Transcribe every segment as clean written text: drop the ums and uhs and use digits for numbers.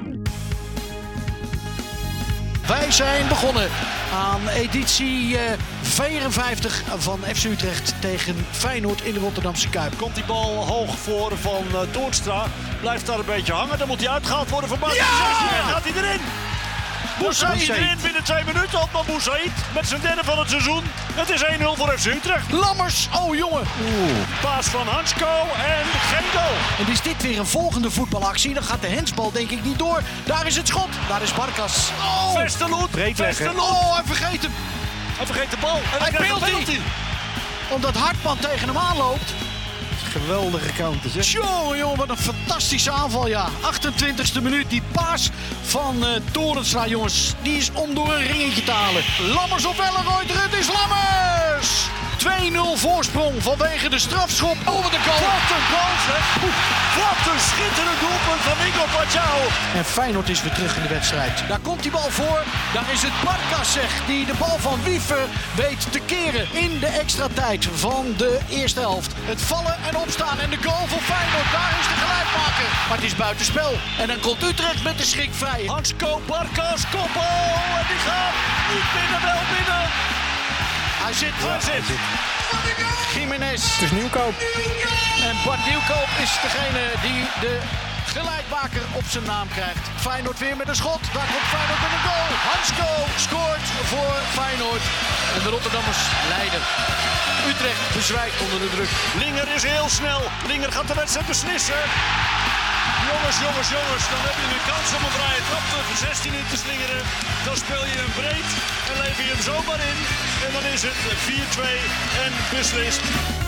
Wij zijn begonnen aan editie 54 van FC Utrecht tegen Feyenoord in de Rotterdamse Kuip. Komt die bal hoog voor van Toornstra. Blijft daar een beetje hangen. Dan moet hij uitgehaald worden van buiten. Ja! En gaat hij erin. Boussaïd erin binnen 2 minuten. Otman Boussaïd met zijn derde van het seizoen. Het is 1-0 voor FC Utrecht. Lammers, oh jongen. Paas van Hansko en geen goal. En is dit weer een volgende voetbalactie? Dan gaat de hensbal denk ik niet door. Daar is het schot. Daar is Barkas. Oh, Vesterloot. oh, hij vergeet hem. Hij vergeet de bal. En Hij krijgt een penalty. Omdat Hartman tegen hem aanloopt. Geweldige counter, zeg. Jongen, wat een fantastische aanval, ja. 28e minuut, die paas van Toornstra, jongens. Die is om door een ringetje te halen. Lammers op Wellenrooyd, het is Lammers! 2-0 voorsprong vanwege de strafschop over de goal. Wat een goal, zeg. Wat een schitterend doelpunt van Nico Pachau. En Feyenoord is weer terug in de wedstrijd. Daar komt die bal voor. Daar is het Barkas, zeg, die de bal van Wiever weet te keren in de extra tijd van de eerste helft. Het vallen en opstaan en de goal voor Feyenoord. Daar is de gelijkmaker. Maar het is buitenspel. En dan komt Utrecht met de schrik vrij. Hansko, Barkas, koppel. En die gaat niet binnen, wel binnen. Hij zit. Jiménez. Het is Nieuwkoop. En Bart Nieuwkoop is degene die de gelijkmaker op zijn naam krijgt. Feyenoord weer met een schot. Daar komt Feyenoord met een goal. Hansko scoort voor Feyenoord. En de Rotterdammers leiden. Utrecht bezwijkt onder de druk. Linger is heel snel. Linger gaat de wedstrijd beslissen. Jongens, dan heb je een kans om een vrije trap de 16 in te slingeren. Dan speel je hem breed en lever je hem zomaar in. En dan is het 4-2 en beslist.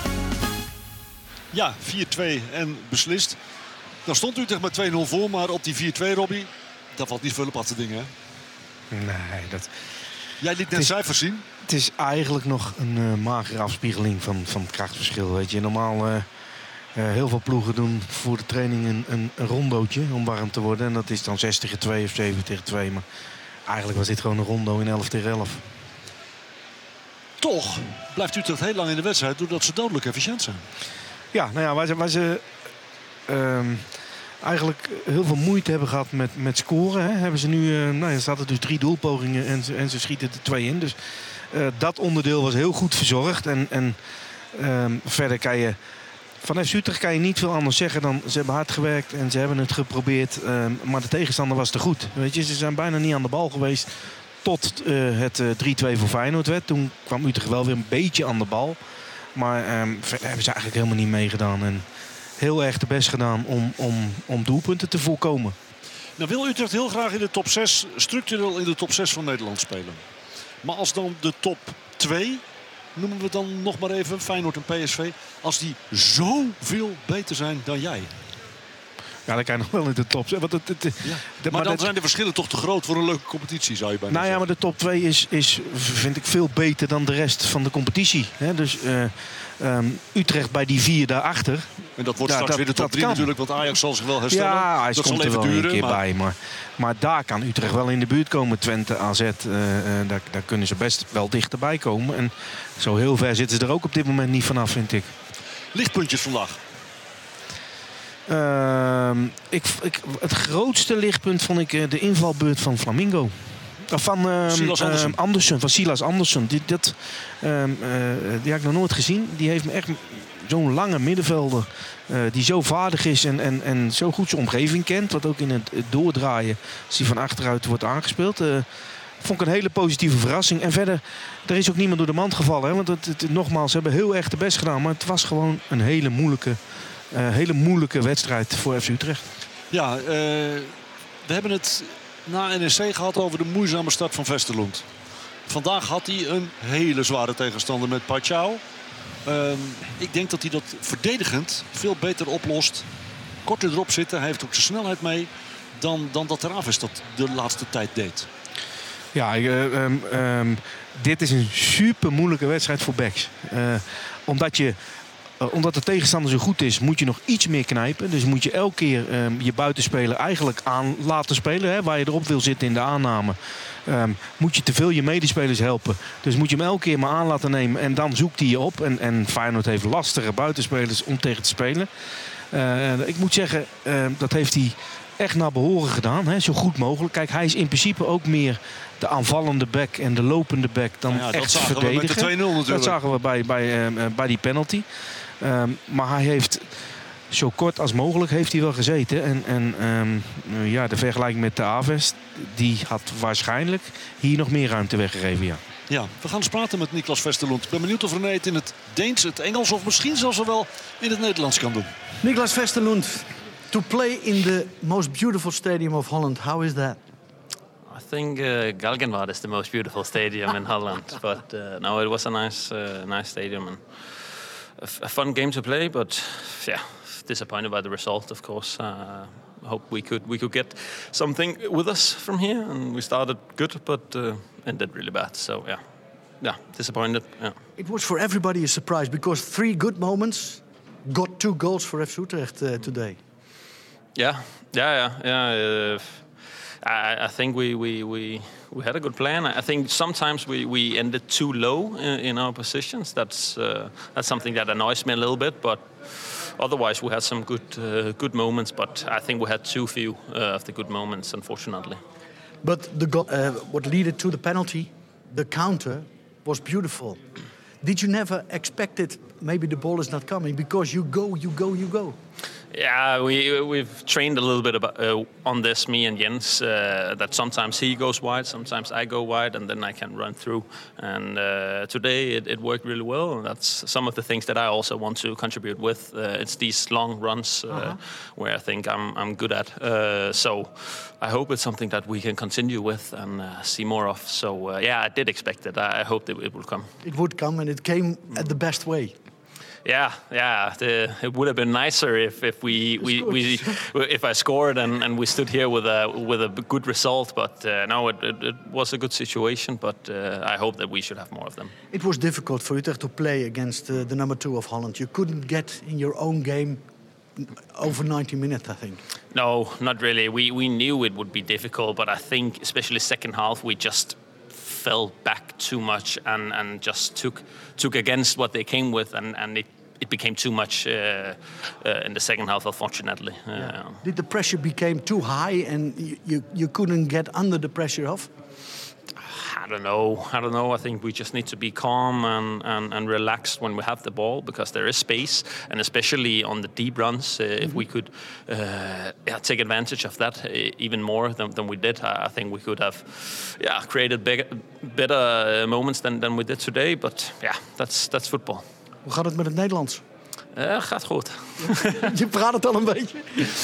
Ja, 4-2 en beslist. Dan stond Utrecht met 2-0 voor, maar op die 4-2, Robbie, daar valt niet veel op af te dingen. Hè? Nee, dat... Jij liet net cijfers zien. Het is eigenlijk nog een magere afspiegeling van het krachtverschil. Weet je, normaal heel veel ploegen doen voor de training een rondootje om warm te worden. En dat is dan 6 tegen 2 of 7 tegen 2. Maar eigenlijk was dit gewoon een rondo in 11 tegen 11. Toch blijft Utrecht heel lang in de wedstrijd doordat ze dodelijk efficiënt zijn. Ja, nou ja, waar ze eigenlijk heel veel moeite hebben gehad met scoren. Hè, hebben ze nu, er zaten dus 3 doelpogingen en ze schieten er 2 in. Dus dat onderdeel was heel goed verzorgd. En verder kan je... Van FC Utrecht kan je niet veel anders zeggen dan ze hebben hard gewerkt en ze hebben het geprobeerd. Maar de tegenstander was te goed. Weet je, ze zijn bijna niet aan de bal geweest tot het 3-2 voor Feyenoord werd. Toen kwam Utrecht wel weer een beetje aan de bal. Maar verder hebben ze eigenlijk helemaal niet meegedaan. En heel erg de best gedaan om doelpunten te voorkomen. Nou wil Utrecht heel graag in de top 6, structureel in de top 6 van Nederland spelen. Maar als dan de top 2... noemen we dan nog maar even Feyenoord en PSV. Als die zoveel beter zijn dan jij. Ja, dan kan je nog wel in de top. Maar dan zijn de verschillen toch te groot voor een leuke competitie, zou je bijna zeggen. Ja, maar de top 2 is, vind ik, veel beter dan de rest van de competitie. He, dus Utrecht bij die 4 daarachter. En dat wordt straks weer de top 3 natuurlijk, want Ajax zal zich wel herstellen. Ja, hij dat komt zal even er wel duren. een keer bij. Maar daar kan Utrecht wel in de buurt komen. Twente, AZ, daar kunnen ze best wel dichterbij komen. En zo heel ver zitten ze er ook op dit moment niet vanaf, vind ik. Lichtpuntjes vandaag. Het grootste lichtpunt vond ik de invalbeurt van Flamingo. Van Silas Andersson. Die heb ik nog nooit gezien. Die heeft me echt zo'n lange middenvelder. Die zo vaardig is en zo goed zijn omgeving kent. Wat ook in het doordraaien, als hij van achteruit wordt aangespeeld. Vond ik een hele positieve verrassing. En verder, er is ook niemand door de mand gevallen. Hè? Want nogmaals, ze hebben heel erg de best gedaan. Maar het was gewoon een hele moeilijke wedstrijd voor FC Utrecht. Ja, we hebben het na NEC gehad over de moeizame start van Vesterloot. Vandaag had hij een hele zware tegenstander met Pachau. Ik denk dat hij dat verdedigend veel beter oplost. Korter erop zitten. Hij heeft ook de snelheid mee dan dat Travis dat de laatste tijd deed. Ja, dit is een super moeilijke wedstrijd voor backs. Omdat de tegenstander zo goed is, moet je nog iets meer knijpen. Dus moet je elke keer je buitenspeler eigenlijk aan laten spelen. Hè, waar je erop wil zitten in de aanname. Moet je te veel je medespelers helpen. Dus moet je hem elke keer maar aan laten nemen. En dan zoekt hij je op. En Feyenoord heeft lastige buitenspelers om tegen te spelen. Ik moet zeggen, dat heeft hij echt naar behoren gedaan. Hè? Zo goed mogelijk. Kijk, hij is in principe ook meer de aanvallende back en de lopende back dan echt verdedigen. Dat zagen we met de 2-0 natuurlijk. Dat zagen we bij die penalty. Maar hij heeft zo kort als mogelijk heeft hij wel gezeten. De vergelijking met de Aves, die had waarschijnlijk hier nog meer ruimte weggegeven. Ja. Ja, we gaan eens praten met Niklas Vesterlund. Ik ben benieuwd of René het in het Deens, het Engels of misschien zelfs wel in het Nederlands kan doen. Niklas Vesterlund, to play in the most beautiful stadium of Holland, how is that? I think Galgenwaard is the most beautiful stadium in Holland. But no, it was a nice stadium and a fun game to play. But yeah, disappointed by the result, of course. Hope we could get something with us from here, and we started good, but ended really bad. So yeah, disappointed. Yeah. It was for everybody a surprise because 3 good moments got 2 goals for FC Utrecht today. Yeah. I think we had a good plan. I think sometimes we ended too low in our positions. That's something that annoys me a little bit, but. Otherwise, we had some good moments, but I think we had too few of the good moments, unfortunately. But what led to the penalty, the counter, was beautiful. Did you never expect it? Maybe the ball is not coming because you go. Yeah, we've trained a little bit on this, me and Jens, that sometimes he goes wide, sometimes I go wide, and then I can run through. And today it worked really well, and that's some of the things that I also want to contribute with. It's these long runs where I think I'm good at. So I hope it's something that we can continue with and see more of. So I did expect it. I hope that it will come. It would come, and it came at the best way. Yeah. It would have been nicer if I scored and we stood here with a good result. But no, it was a good situation. But I hope that we should have more of them. It was difficult for Utrecht to play against the number 2 of Holland. You couldn't get in your own game over 90 minutes, I think. No, not really. We knew it would be difficult, but I think especially second half we just fell back too much and just took against what they came with, and it became too much in the second half, unfortunately. Did the pressure become too high and you couldn't get under the pressure of? I don't know. I think we just need to be calm and relaxed when we have the ball, because there is space, and especially on the deep runs, if we could take advantage of that even more than we did, I think we could have created better moments than we did today. But that's football. Hoe gaat het met het Nederlands? Gaat goed. Je praat het al een beetje?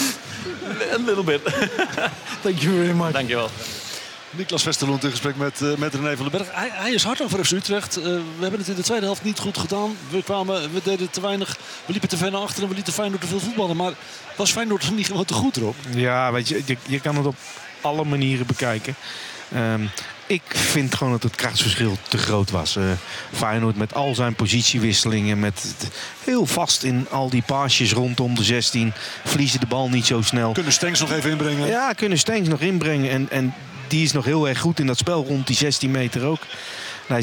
A little bit. Thank you very much. Dank je wel. Niklas Vesterlund in gesprek met René van den Berg. Hij is hard over FC Utrecht. We hebben het in de tweede helft niet goed gedaan. We deden te weinig. We liepen te ver naar achteren. We lieten Feyenoord te veel voetballen. Maar was Feyenoord niet gewoon te goed erop? Ja, weet je kan het op alle manieren bekijken. Ik vind gewoon dat het krachtsverschil te groot was. Feyenoord met al zijn positiewisselingen, met heel vast in al die paasjes rondom de 16. Verliezen de bal niet zo snel. Kunnen Stengs nog even inbrengen? Ja, kunnen Stengs nog inbrengen. En die is nog heel erg goed in dat spel rond die 16 meter ook. Nee,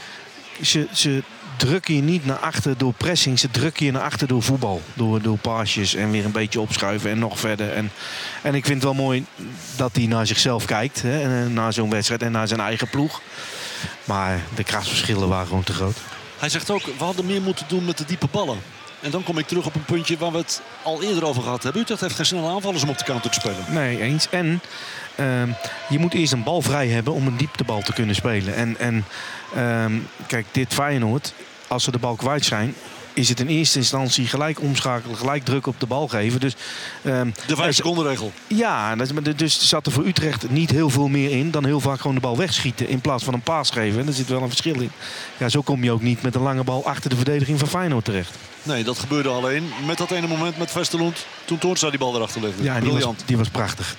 ze drukken je niet naar achter door pressing. Ze drukken je naar achter door voetbal. Door paasjes en weer een beetje opschuiven en nog verder. En ik vind het wel mooi dat hij naar zichzelf kijkt. Hè, naar zo'n wedstrijd en naar zijn eigen ploeg. Maar de krachtsverschillen waren gewoon te groot. Hij zegt ook, we hadden meer moeten doen met de diepe ballen. En dan kom ik terug op een puntje waar we het al eerder over gehad hebben. Utrecht heeft geen snelle aanvallers om op de counter te spelen. Nee, eens. En je moet eerst een bal vrij hebben om een dieptebal te kunnen spelen. Kijk, dit Feyenoord, als ze de bal kwijt zijn, is het in eerste instantie gelijk omschakelen, gelijk druk op de bal geven. Dus, de 5 seconden regel. Ja, dus zat er voor Utrecht niet heel veel meer in dan heel vaak gewoon de bal wegschieten in plaats van een paas geven. En er zit wel een verschil in. Ja, zo kom je ook niet met een lange bal achter de verdediging van Feyenoord terecht. Nee, dat gebeurde alleen met dat ene moment met Vesterlund. Toen Toornstra die bal erachter legde. Ja, die was prachtig.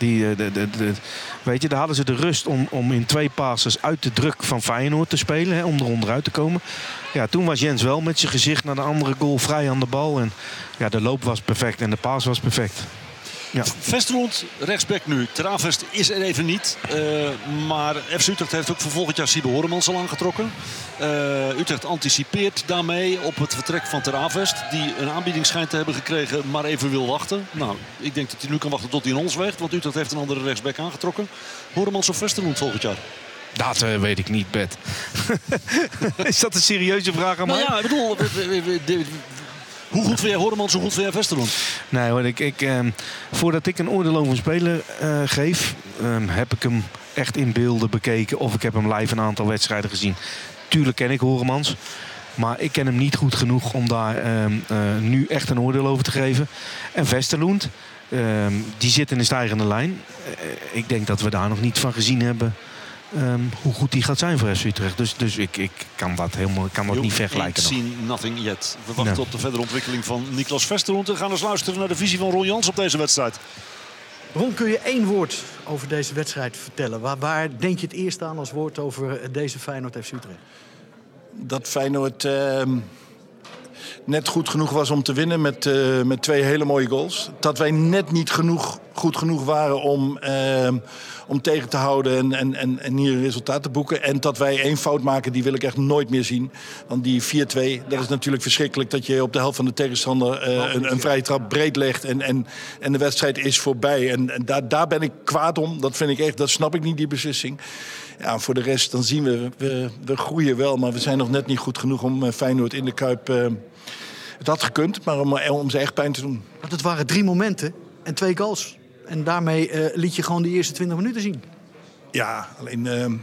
Weet je, daar hadden ze de rust om in 2 passes uit de druk van Feyenoord te spelen. Hè, om er onderuit te komen. Ja, toen was Jens wel met zijn gezicht naar de andere goal vrij aan de bal. En ja, de loop was perfect en de paas was perfect. Ja. Westerlund, rechtsback nu. Teravest is er even niet. Maar FC Utrecht heeft ook voor volgend jaar Siebe Horemans al aangetrokken. Utrecht anticipeert daarmee op het vertrek van Teravest. Die een aanbieding schijnt te hebben gekregen, maar even wil wachten. Nou, ik denk dat hij nu kan wachten tot hij in ons weegt. Want Utrecht heeft een andere rechtsback aangetrokken. Horemans of Westerlund volgend jaar? Dat weet ik niet, Bert. Is dat een serieuze vraag aan mij? Nou ja, ik bedoel... Hoe goed vind jij Horemans, hoe goed vind jij Westerlund? Nee hoor, voordat ik een oordeel over een speler geef... heb ik hem echt in beelden bekeken. Of ik heb hem live een aantal wedstrijden gezien. Tuurlijk ken ik Horemans. Maar ik ken hem niet goed genoeg om daar nu echt een oordeel over te geven. En Westerlund, die zit in de stijgende lijn. Ik denk dat we daar nog niet van gezien hebben... hoe goed die gaat zijn voor FC Utrecht. Dus ik kan dat niet vergelijken. We zien nothing yet. We wachten op de verdere ontwikkeling van Niklas Westerlund. En gaan eens luisteren naar de visie van Ron Jans op deze wedstrijd. Ron, kun je 1 woord over deze wedstrijd vertellen? Waar denk je het eerst aan als woord over deze Feyenoord FC Utrecht? Dat Feyenoord net goed genoeg was om te winnen met 2 hele mooie goals. Dat wij net niet goed genoeg waren om tegen te houden en hier een resultaat te boeken. En dat wij 1 fout maken, die wil ik echt nooit meer zien. Want die 4-2, dat is natuurlijk verschrikkelijk... dat je op de helft van de tegenstander een vrije trap breed legt... en de wedstrijd is voorbij. En daar ben ik kwaad om. Dat vind ik echt, dat snap ik niet, die beslissing. Ja, voor de rest, dan zien we groeien wel... maar we zijn nog net niet goed genoeg om Feyenoord in de Kuip... het had gekund, maar om ze echt pijn te doen. Want het waren 3 momenten en 2 goals... En daarmee liet je gewoon die eerste 20 minuten zien. Ja, alleen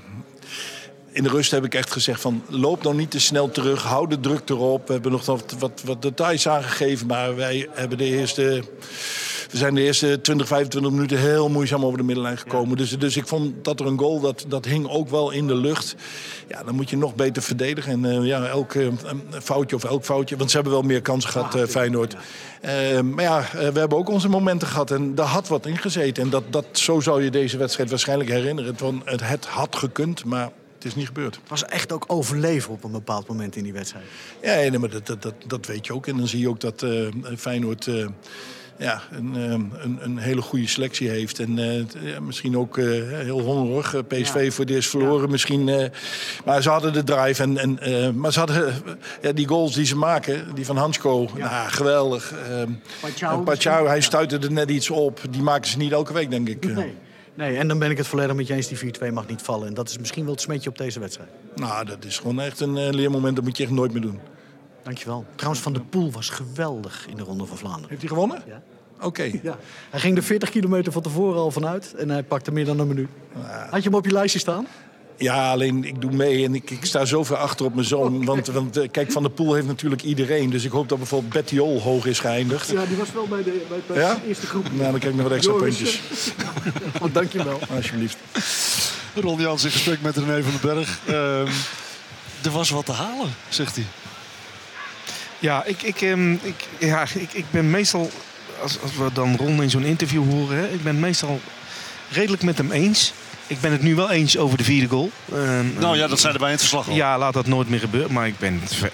in de rust heb ik echt gezegd van... loop nou niet te snel terug, hou de druk erop. We hebben nog wat details aangegeven, maar wij hebben we zijn de eerste 20, 25 minuten heel moeizaam over de middenlijn gekomen. Ja. Dus ik vond dat er een goal, dat hing ook wel in de lucht. Ja, dan moet je nog beter verdedigen. En elk foutje, want ze hebben wel meer kansen gehad, Feyenoord. Ja. Maar ja, we hebben ook onze momenten gehad en daar had wat in gezeten. En zo zou je deze wedstrijd waarschijnlijk herinneren. Het had gekund, maar... Het is niet gebeurd. Het was echt ook overleven op een bepaald moment in die wedstrijd. Ja, nee, maar dat weet je ook. En dan zie je ook dat Feyenoord een hele goede selectie heeft. En misschien ook heel hongerig. PSV voor het eerst verloren misschien. Maar ze hadden de drive. Maar ze hadden die goals die ze maken. Die van Hansko. Ja. Nou, geweldig. Pachau, hij stuitte er net iets op. Die maken ze niet elke week, denk ik. Nee, en dan ben ik het volledig met je eens. Die 4-2 mag niet vallen. En dat is misschien wel het smetje op deze wedstrijd. Nou, dat is gewoon echt een leermoment. Dat moet je echt nooit meer doen. Dankjewel. Trouwens, Van der Poel was geweldig in de Ronde van Vlaanderen. Heeft hij gewonnen? Ja. Oké. Ja. Hij ging er 40 kilometer van tevoren al vanuit. En hij pakte meer dan een minuut. Had je hem op je lijstje staan? Ja, alleen ik doe mee en ik sta zo ver achter op mijn zoon. Want kijk, Van der Poel heeft natuurlijk iedereen. Dus ik hoop dat bijvoorbeeld Bettiol hoog is geëindigd. Ja, die was wel bij de eerste groep. Nou, dan krijg ik nog wat extra puntjes. Oh, dank je wel. Alsjeblieft. Ron Jans in gesprek met René van den Berg. Er was wat te halen, zegt hij. Ja, ik ben meestal... Als we dan Ron in zo'n interview horen... Hè, ik ben meestal redelijk met hem eens... Ik ben het nu wel eens over de 4e goal. Nou ja, dat zeiden wij in het verslag al. Ja, laat dat nooit meer gebeuren. Maar ik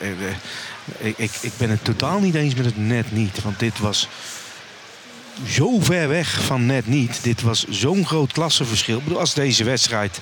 ben het totaal niet eens met het net niet. Want dit was zo ver weg van net niet. Dit was zo'n groot klassenverschil. Ik bedoel, als deze wedstrijd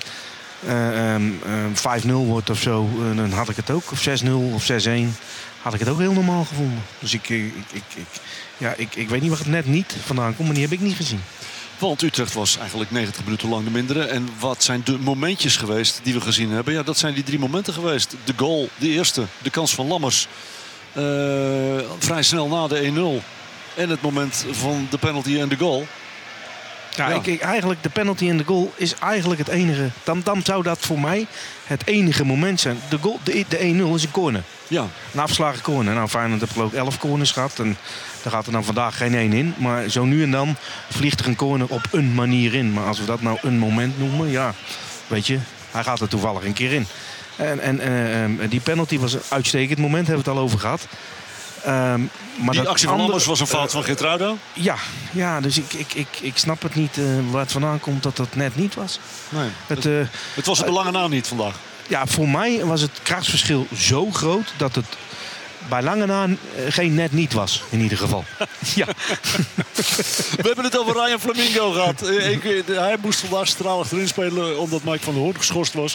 5-0 wordt of zo, dan had ik het ook. Of 6-0 of 6-1. Had ik het ook heel normaal gevonden. Dus ik weet niet waar het net niet vandaan komt. Maar die heb ik niet gezien. Want Utrecht was eigenlijk 90 minuten lang de mindere. En wat zijn de momentjes geweest die we gezien hebben? Ja, dat zijn die 3 momenten geweest. De goal, de eerste, de kans van Lammers. Vrij snel na de 1-0. En het moment van de penalty en de goal. Ja. Eigenlijk de penalty en de goal is eigenlijk het enige. Dan zou dat voor mij het enige moment zijn. De goal, de 1-0 is een corner. Ja. Een afgeslagen corner. Nou, Feyenoord heeft geloof ik 11 corners gehad. En daar gaat er dan vandaag geen 1 in. Maar zo nu en dan vliegt er een corner op een manier in. Maar als we dat nou een moment noemen, ja, weet je, hij gaat er toevallig een keer in. En die penalty was een uitstekend moment, hebben we het al over gehad. Maar die actie van Lammers was een fout van Geertruida? Ja, dus ik snap het niet waar het vandaan komt dat dat net niet was. Nee, het was het belangen na niet vandaag. Ja, voor mij was het krachtsverschil zo groot dat bij lange na geen net niet was, in ieder geval. Ja. We hebben het over Ryan Flamingo gehad. Hij moest vandaag centraal achterin spelen omdat Mike van der Hoorn geschorst was.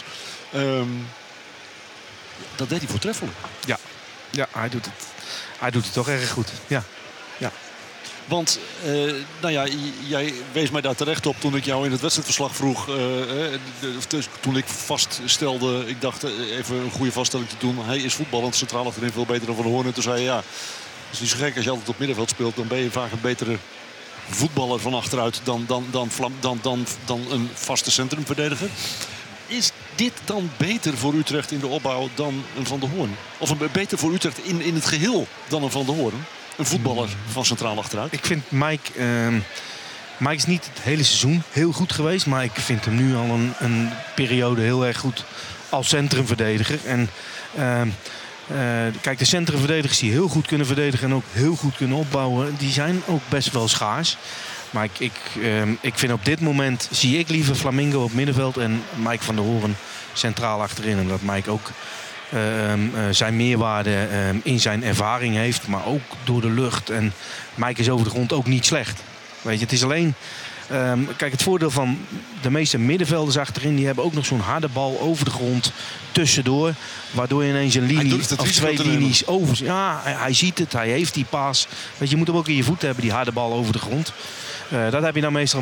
Dat deed hij voortreffelijk. Ja, hij doet het toch erg goed. Ja. Want jij wees mij daar terecht op toen ik jou in het wedstrijdverslag vroeg. Toen ik vaststelde, ik dacht even een goede vaststelling te doen. Hij is voetballend centraal achterin veel beter dan Van der Hoorn. En toen zei je, ja, het is niet zo gek als je altijd op middenveld speelt. Dan ben je vaak een betere voetballer van achteruit dan een vaste centrumverdediger. Is dit dan beter voor Utrecht in de opbouw dan een Van der Hoorn? Of beter voor Utrecht in het geheel dan een Van der Hoorn? Een voetballer van centraal achteruit? Ik vind Mike is niet het hele seizoen heel goed geweest. Maar ik vind hem nu al een periode heel erg goed als centrumverdediger. En kijk, de centrumverdedigers die heel goed kunnen verdedigen en ook heel goed kunnen opbouwen, die zijn ook best wel schaars. Maar ik vind op dit moment zie ik liever Flamingo op middenveld en Mike van der Hoorn centraal achterin. En dat Mike ook zijn meerwaarde in zijn ervaring heeft, maar ook door de lucht. En Mike is over de grond ook niet slecht. Weet je, het is alleen... kijk, het voordeel van de meeste middenvelders achterin, die hebben ook nog zo'n harde bal over de grond tussendoor. Waardoor je ineens een linie of twee linies over... Ja, hij ziet het, hij heeft die paas. Weet je moet hem ook in je voeten hebben, die harde bal over de grond. Dat heb je dan meestal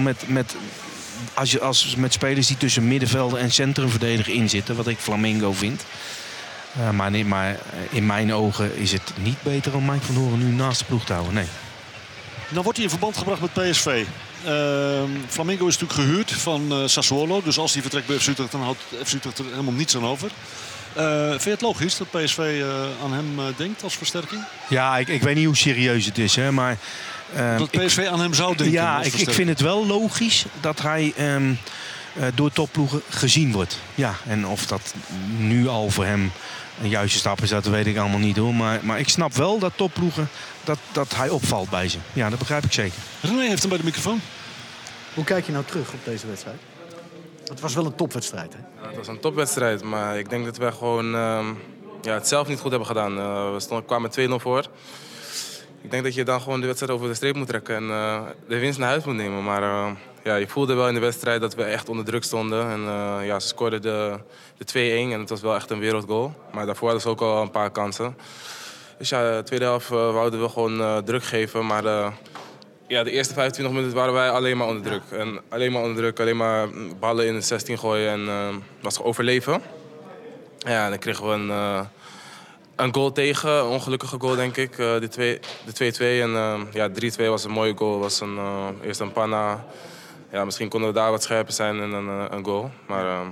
met spelers die tussen middenvelden en centrumverdediger in zitten. Wat ik Flamingo vind. Maar in mijn ogen is het niet beter om Mike van der Hoorn nu naast de ploeg te houden. Nee. Dan wordt hij in verband gebracht met PSV. Flamingo is natuurlijk gehuurd van Sassuolo. Dus als hij vertrekt bij FC Utrecht, dan houdt FC Utrecht er helemaal niets aan over. Vind je het logisch dat PSV aan hem denkt als versterking? Ja, ik weet niet hoe serieus het is. Hè, maar, dat PSV aan hem zou denken. Ja, ik vind het wel logisch dat hij door topploegen gezien wordt. Ja, en of dat nu al voor hem een juiste stap is, dat weet ik allemaal niet hoor. Maar ik snap wel dat topploegen, dat hij opvalt bij ze. Ja, dat begrijp ik zeker. René heeft hem bij de microfoon. Hoe kijk je nou terug op deze wedstrijd? Het was wel een topwedstrijd, hè? Ja, het was een topwedstrijd, maar ik denk dat wij gewoon het zelf niet goed hebben gedaan. We kwamen 2-0 voor. Ik denk dat je dan gewoon de wedstrijd over de streep moet trekken en de winst naar huis moet nemen. Maar je voelde wel in de wedstrijd dat we echt onder druk stonden. En ze scoorden de 2-1 en het was wel echt een wereldgoal. Maar daarvoor hadden ze ook al een paar kansen. Dus ja, de tweede helft wouden we gewoon druk geven. Maar de eerste 25 minuten waren wij alleen maar onder druk. En alleen maar ballen in de 16 gooien en was overleven. Ja, en dan kregen we een goal tegen, een ongelukkige goal denk ik, de 2-2. En 3-2 was een mooie goal, was eerst een panna. Ja, misschien konden we daar wat scherper zijn en een goal. Maar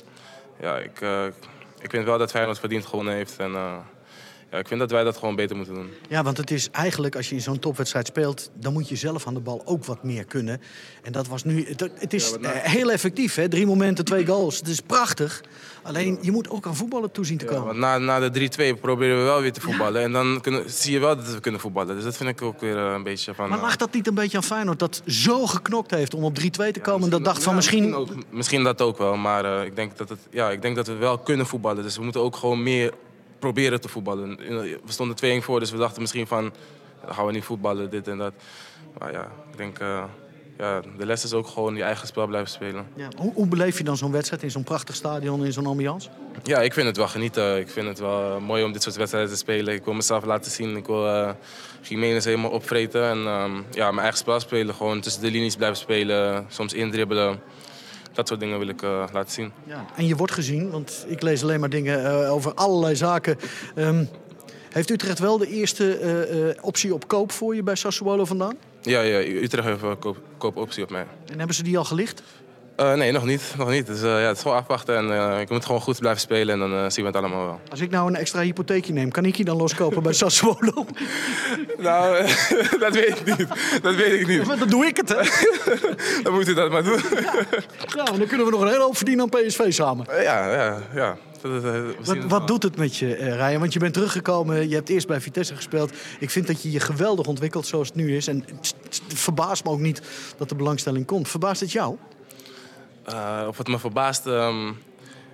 ik vind wel dat Feyenoord verdiend gewonnen heeft. En ik vind dat wij dat gewoon beter moeten doen. Ja, want het is eigenlijk, als je in zo'n topwedstrijd speelt, dan moet je zelf aan de bal ook wat meer kunnen. En dat was nu... Het is heel effectief, hè? 3 momenten, 2 goals. Het is prachtig. Alleen, je moet ook aan voetballen toezien te komen. Want na de 3-2 proberen we wel weer te voetballen. Ja. En dan zie je wel dat we kunnen voetballen. Dus dat vind ik ook weer een beetje van... Maar lag dat niet een beetje aan Feyenoord dat zo geknokt heeft om op 3-2 te komen? En dat dacht van misschien... Misschien dat ook wel, maar ik denk dat we wel kunnen voetballen. Dus we moeten ook gewoon meer proberen te voetballen. We stonden 2-1 voor, dus we dachten misschien van... Dan gaan we niet voetballen, dit en dat. Maar ja, ik denk... de les is ook gewoon je eigen spel blijven spelen. Ja. Hoe beleef je dan zo'n wedstrijd in zo'n prachtig stadion, in zo'n ambiance? Ja, ik vind het wel genieten. Ik vind het wel mooi om dit soort wedstrijden te spelen. Ik wil mezelf laten zien. Ik wil Jiménez helemaal opvreten. En mijn eigen spel spelen. Gewoon tussen de linies blijven spelen. Soms indribbelen. Dat soort dingen wil ik laten zien. Ja. En je wordt gezien, want ik lees alleen maar dingen over allerlei zaken. Heeft Utrecht wel de eerste optie op koop voor je bij Sassuolo vandaan? Ja, Utrecht heeft een koopoptie op mij. En hebben ze die al gelicht? Nee, nog niet. Dus het is gewoon afwachten en ik moet gewoon goed blijven spelen en dan zien we het allemaal wel. Als ik nou een extra hypotheekje neem, kan ik je dan loskopen bij Sassuolo? Nou, dat weet ik niet. Maar dan doe ik het, hè? Dan moet u dat maar doen. Ja, dan kunnen we nog een hele hoop verdienen aan PSV samen. Ja. Wat doet het met je, Ryan? Want je bent teruggekomen, je hebt eerst bij Vitesse gespeeld. Ik vind dat je je geweldig ontwikkelt zoals het nu is. En het verbaast me ook niet dat de belangstelling komt. Verbaast het jou? Of het me verbaast...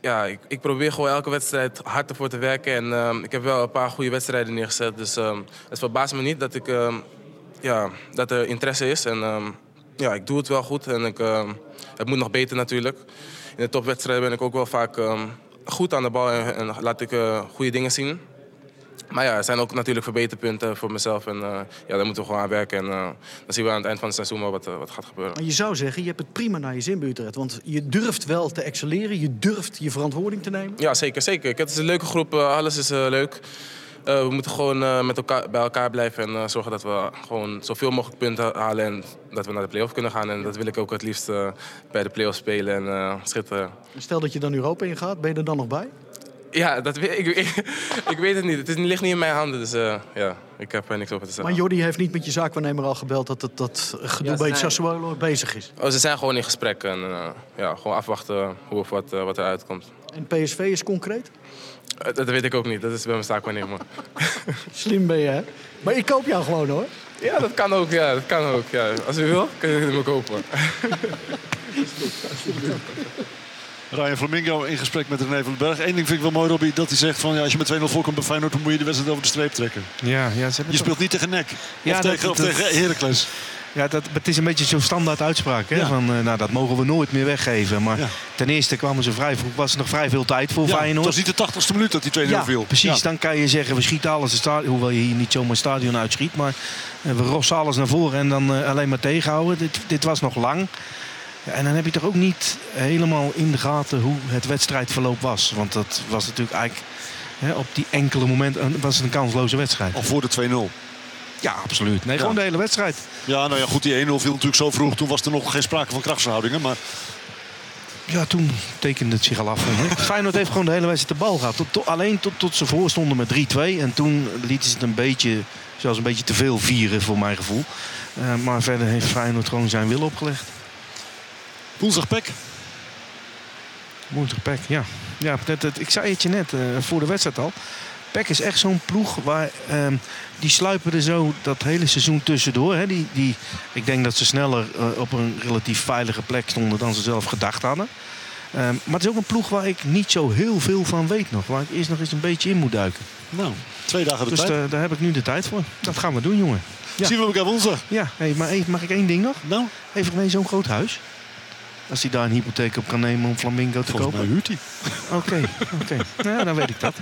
ik probeer gewoon elke wedstrijd hard ervoor te werken. En ik heb wel een paar goede wedstrijden neergezet. Dus het verbaast me niet dat er interesse is. En ik doe het wel goed. En het moet nog beter natuurlijk. In de topwedstrijden ben ik ook wel vaak goed aan de bal en laat ik goede dingen zien. Maar er zijn ook natuurlijk verbeterpunten voor mezelf. En daar moeten we gewoon aan werken. En dan zien we aan het eind van het seizoen wel wat gaat gebeuren. Maar je zou zeggen, je hebt het prima naar je zin bij Utrecht. Want je durft wel te excelleren. Je durft je verantwoording te nemen. Ja, zeker. Het is een leuke groep. Alles is leuk. We moeten gewoon bij elkaar blijven. En zorgen dat we gewoon zoveel mogelijk punten halen. En dat we naar de play-off kunnen gaan. En dat wil ik ook het liefst bij de play-off spelen en schitteren. Stel dat je dan Europa ingaat, ben je er dan nog bij? Ja, ik weet het niet. Het ligt niet in mijn handen, dus ik heb er niks over te zeggen. Maar Jordi heeft niet met je zaakwaarnemer al gebeld dat gedoe bij Sassuolo bezig is? Oh, ze zijn gewoon in gesprek en gewoon afwachten hoe of wat eruit komt. En PSV is concreet? Dat weet ik ook niet, dat is bij mijn zaakwaarnemer. Slim ben je, hè? Maar ik koop jou gewoon, hoor. Ja, dat kan ook. Ja. Als u wil, kun je me kopen. Ryan Flamingo in gesprek met René van den Berg. Eén ding vind ik wel mooi, Robbie, dat hij zegt van als je met 2-0 voorkomt bij Feyenoord, dan moet je de wedstrijd over de streep trekken. Ja, je speelt niet tegen NEC of tegen Heracles. Ja, het is een beetje zo'n standaard uitspraak. Hè? Ja. Van, dat mogen we nooit meer weggeven. Maar ten eerste kwamen ze was er nog vrij veel tijd voor Feyenoord. Het was niet de 80ste minuut dat die 2-0 viel. Precies. Ja. Dan kan je zeggen, we schieten alles het stadion. Hoewel je hier niet zomaar het stadion uitschiet. Maar we rossen alles naar voren en dan alleen maar tegenhouden. Dit was nog lang. Ja, en dan heb je toch ook niet helemaal in de gaten hoe het wedstrijdverloop was. Want dat was natuurlijk eigenlijk op die enkele momenten was het een kansloze wedstrijd. Al voor de 2-0. Ja, absoluut. Nee, gewoon de hele wedstrijd. Ja, nou ja, goed, die 1-0 viel natuurlijk zo vroeg. Toen was er nog geen sprake van krachtsverhoudingen, maar... Ja, toen tekende het zich al af. Feyenoord heeft gewoon de hele wedstrijd de bal gehad. Alleen tot ze voor stonden met 3-2. En toen lieten ze het zelfs een beetje te veel vieren, voor mijn gevoel. Maar verder heeft Feyenoord gewoon zijn wil opgelegd. Woensdag PEC. Woensdag PEC, ja. Ik zei het je net voor de wedstrijd al. PEC is echt zo'n ploeg waar die sluipen er zo dat hele seizoen tussendoor. Hè. Ik denk dat ze sneller op een relatief veilige plek stonden dan ze zelf gedacht hadden. Maar het is ook een ploeg waar ik niet zo heel veel van weet nog. Waar ik eerst nog eens een beetje in moet duiken. Nou, 2 dagen de tijd. Dus daar heb ik nu de tijd voor. Dat gaan we doen, jongen. Ja. Zien we elkaar woensdag. Ja, maar mag ik één ding nog? Nou? Heeft René zo'n groot huis? Als hij daar een hypotheek op kan nemen om Flamingo te kopen? Volgens mij huurt hij. Oké. Nou, dan weet ik dat.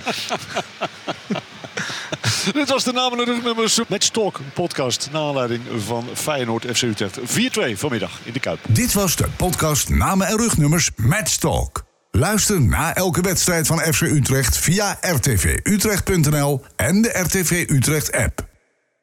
Dit was de Namen en Rugnummers Match Talk podcast. Naar aanleiding van Feyenoord FC Utrecht. 4-2 vanmiddag in de Kuip. Dit was de podcast Namen en Rugnummers Match Talk. Luister na elke wedstrijd van FC Utrecht via rtvutrecht.nl en de RTV Utrecht app.